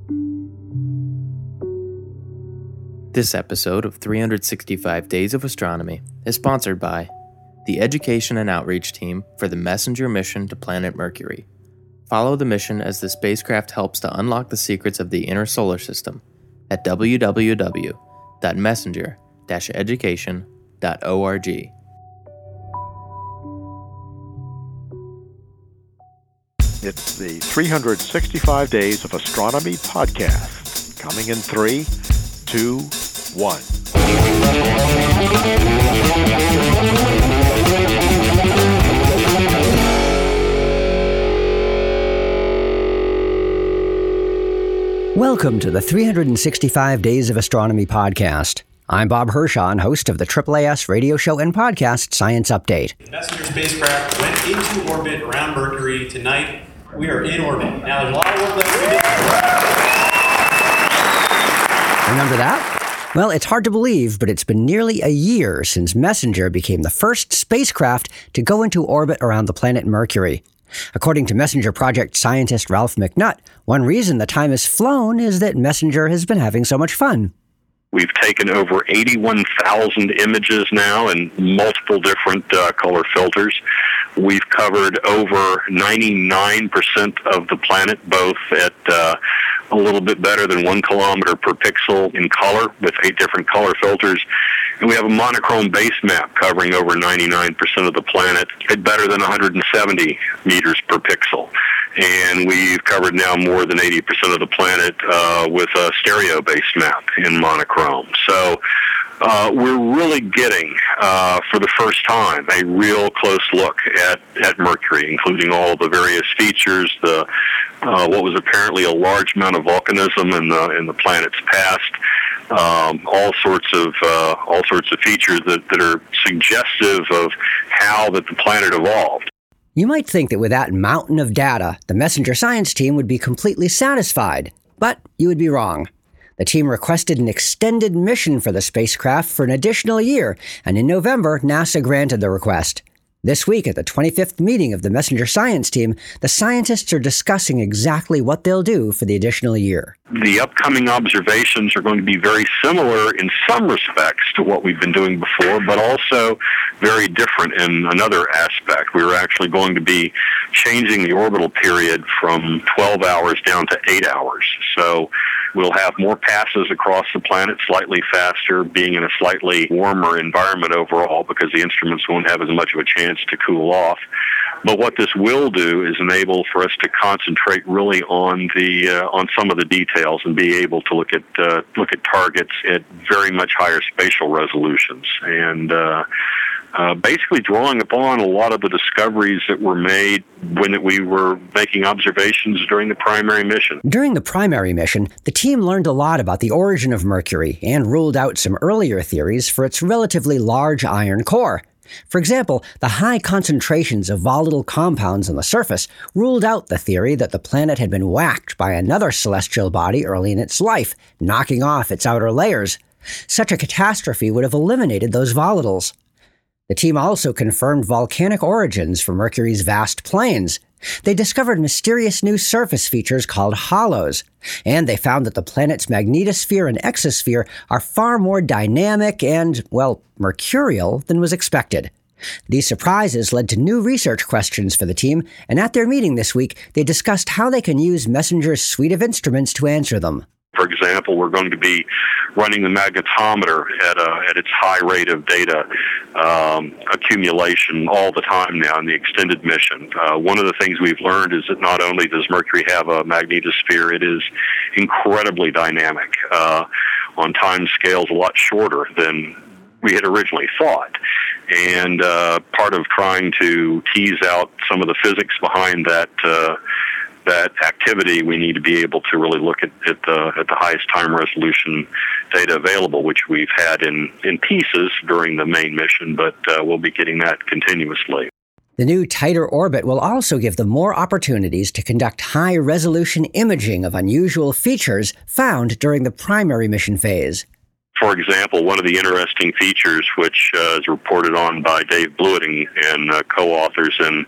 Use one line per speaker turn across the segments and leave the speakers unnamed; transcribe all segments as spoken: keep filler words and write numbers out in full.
This episode of three hundred sixty-five Days of Astronomy is sponsored by the Education and Outreach Team for the Messenger mission to planet Mercury. Follow the mission as the spacecraft helps to unlock the secrets of the inner solar system at w w w dot messenger dash education dot org.
It's the three hundred sixty-five Days of Astronomy podcast, coming in three, two, one.
Welcome to the three hundred sixty-five Days of Astronomy podcast. I'm Bob Hirschon, host of the A A A S radio show and podcast Science Update.
The Messenger spacecraft went into orbit around Mercury. Tonight, we are in orbit. Now, there's a lot of work left to do.
Remember that? Well, it's hard to believe, but it's been nearly a year since Messenger became the first spacecraft to go into orbit around the planet Mercury. According to Messenger Project scientist Ralph McNutt, one reason the time has flown is that Messenger has been having so much fun.
We've taken over eighty-one thousand images now in multiple different uh, color filters. We've covered over ninety-nine percent of the planet, both at uh, a little bit better than one kilometer per pixel in color with eight different color filters. And we have a monochrome base map covering over ninety-nine percent of the planet at better than one hundred seventy meters per pixel. And we've covered now more than eighty percent of the planet uh, with a stereo base map in monochrome. So uh, we're really getting, uh, for the first time, a real close look at, at Mercury, including all the various features, the uh, what was apparently a large amount of volcanism in the in the planet's past. Um, all sorts of uh, all sorts of features that, that are suggestive of how that the planet evolved.
You might think that with that mountain of data, the Messenger science team would be completely satisfied, but you would be wrong. The team requested an extended mission for the spacecraft for an additional year, and in November, NASA granted the request. This week, at the twenty-fifth meeting of the Messenger science team, the scientists are discussing exactly what they'll do for the additional year.
The upcoming observations are going to be very similar in some respects to what we've been doing before, but also very different in another aspect. We're actually going to be changing the orbital period from twelve hours down to eight hours. So we'll have more passes across the planet, slightly faster, being in a slightly warmer environment overall because the instruments won't have as much of a chance to cool off. But what this will do is enable for us to concentrate really on the uh, on some of the details and be able to look at uh, look at targets at very much higher spatial resolutions and uh, uh, basically drawing upon a lot of the discoveries that were made when we were making observations during the primary mission.
During the primary mission, the team learned a lot about the origin of Mercury and ruled out some earlier theories for its relatively large iron core. For example, the high concentrations of volatile compounds on the surface ruled out the theory that the planet had been whacked by another celestial body early in its life, knocking off its outer layers. Such a catastrophe would have eliminated those volatiles. The team also confirmed volcanic origins for Mercury's vast plains. They discovered mysterious new surface features called hollows, and they found that the planet's magnetosphere and exosphere are far more dynamic and, well, mercurial than was expected. These surprises led to new research questions for the team, and at their meeting this week, they discussed how they can use Messenger's suite of instruments to answer them.
For example, we're going to be running the magnetometer at a, at its high rate of data um, accumulation all the time now in the extended mission. Uh, one of the things we've learned is that not only does Mercury have a magnetosphere, it is incredibly dynamic uh, on time scales a lot shorter than we had originally thought. And uh, part of trying to tease out some of the physics behind that uh, that activity, we need to be able to really look at, at the at the highest time resolution data available, which we've had in, in pieces during the main mission, but uh, we'll be getting that continuously.
The new tighter orbit will also give them more opportunities to conduct high-resolution imaging of unusual features found during the primary mission phase.
For example, one of the interesting features, which uh, is reported on by Dave Blewett and uh, co-authors in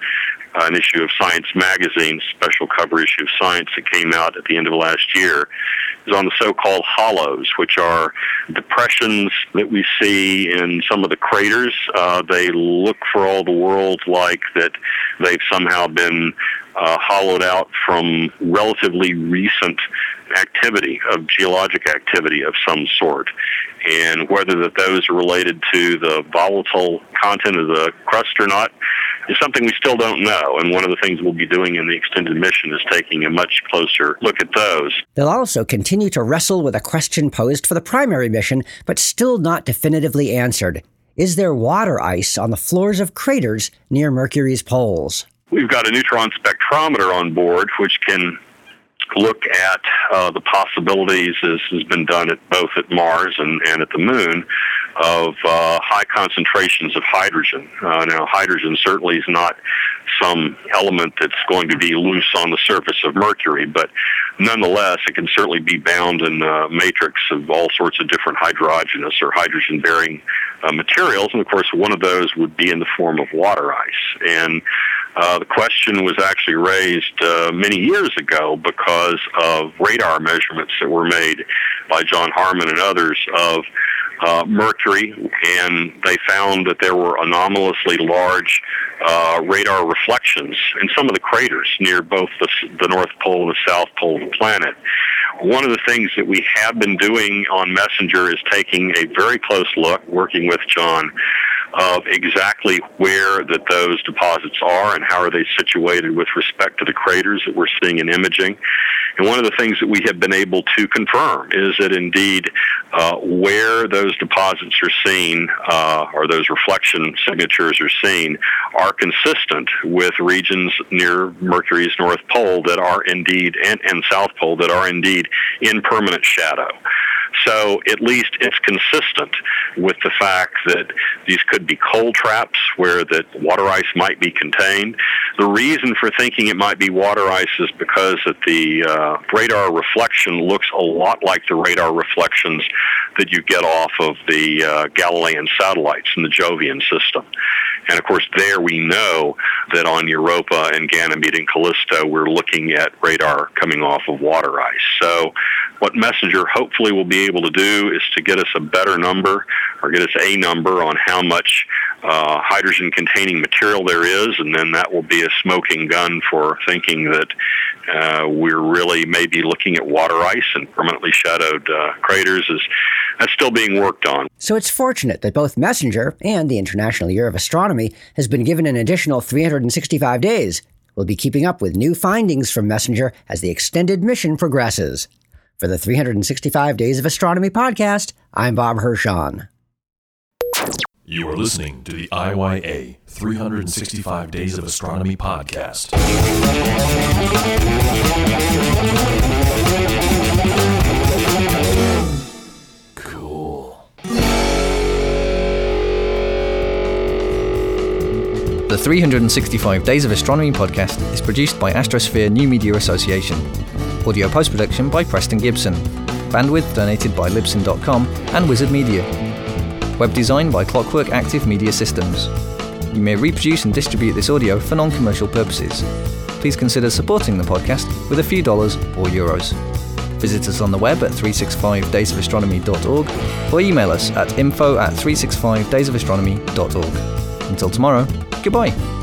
uh, an issue of Science Magazine, special cover issue of Science that came out at the end of last year, is on the so-called hollows, which are depressions that we see in some of the craters. Uh, they look for all the world like that they've somehow been uh, hollowed out from relatively recent activity, of geologic activity of some sort. And whether that those are related to the volatile content of the crust or not is something we still don't know. And one of the things we'll be doing in the extended mission is taking a much closer look at those.
They'll also continue to wrestle with a question posed for the primary mission, but still not definitively answered. Is there water ice on the floors of craters near Mercury's poles?
We've got a neutron spectrometer on board, which can look at uh, the possibilities, as has been done at both at Mars and, and at the Moon, of uh, high concentrations of hydrogen. Uh, now, hydrogen certainly is not some element that's going to be loose on the surface of Mercury, but nonetheless, it can certainly be bound in a matrix of all sorts of different hydrogenous or hydrogen-bearing uh, materials, and of course, one of those would be in the form of water ice. And Uh, the question was actually raised uh, many years ago because of radar measurements that were made by John Harmon and others of uh, Mercury, and they found that there were anomalously large uh, radar reflections in some of the craters near both the, the North Pole and the South Pole of the planet. One of the things that we have been doing on Messenger is taking a very close look, working with John, of exactly where that those deposits are and how are they situated with respect to the craters that we're seeing in imaging. And one of the things that we have been able to confirm is that indeed uh, where those deposits are seen uh, or those reflection signatures are seen are consistent with regions near Mercury's North Pole that are indeed, and, and South Pole, that are indeed in permanent shadow. So at least it's consistent with the fact that these could be cold traps where that water ice might be contained. The reason for thinking it might be water ice is because that the uh, radar reflection looks a lot like the radar reflections that you get off of the uh, Galilean satellites in the Jovian system. And of course, there we know that on Europa and Ganymede and Callisto, we're looking at radar coming off of water ice. So what Messenger hopefully will be able to do is to get us a better number, or get us a number on how much uh, hydrogen-containing material there is, and then that will be a smoking gun for thinking that uh, we're really maybe looking at water ice and permanently shadowed uh, craters. Is that's still being worked on.
So it's fortunate that both Messenger and the International Year of Astronomy has been given an additional three hundred sixty-five days. We'll be keeping up with new findings from Messenger as the extended mission progresses. For the three hundred sixty-five Days of Astronomy podcast, I'm Bob Hirshon.
You are listening to the I Y A three hundred sixty-five Days of Astronomy podcast. Cool.
The three hundred sixty-five Days of Astronomy podcast is produced by Astrosphere New Media Association. Audio post-production by Preston Gibson. Bandwidth donated by Libsyn dot com and Wizard Media. Web design by Clockwork Active Media Systems. You may reproduce and distribute this audio for non-commercial purposes. Please consider supporting the podcast with a few dollars or euros. Visit us on the web at three sixty-five days of astronomy dot org or email us at info at three sixty-five days of astronomy dot org. Until tomorrow, goodbye.